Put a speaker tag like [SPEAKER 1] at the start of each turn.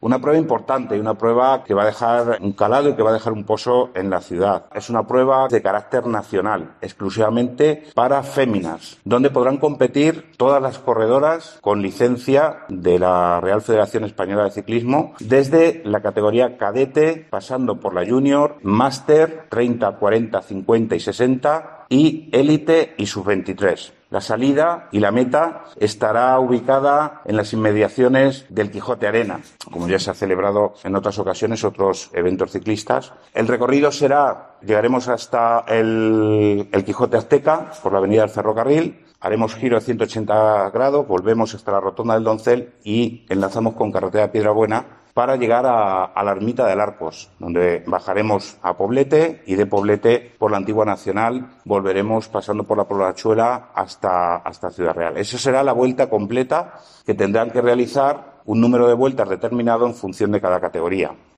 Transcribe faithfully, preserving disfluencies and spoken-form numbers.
[SPEAKER 1] Una prueba importante y una prueba que va a dejar un calado y que va a dejar un pozo en la ciudad. Es una prueba de carácter nacional, exclusivamente para féminas, donde podrán competir todas las corredoras con licencia de la Real Federación Española de Ciclismo, desde la categoría cadete, pasando por la junior, máster, treinta, cuarenta, cincuenta y sesenta, y élite y sub veintitrés. La salida y la meta estará ubicada en las inmediaciones del Quijote Arena, como ya se ha celebrado en otras ocasiones otros eventos ciclistas. El recorrido será, llegaremos hasta el, el Quijote Azteca por la avenida del Ferrocarril, haremos giro de ciento ochenta grados, volvemos hasta la rotonda del Doncel y enlazamos con carretera de Piedrabuena para llegar a, a la ermita del Arcos, donde bajaremos a Poblete y de Poblete por la Antigua Nacional volveremos pasando por la Poblachuela hasta, hasta Ciudad Real. Esa será la vuelta completa que tendrán que realizar un número de vueltas determinado en función de cada categoría.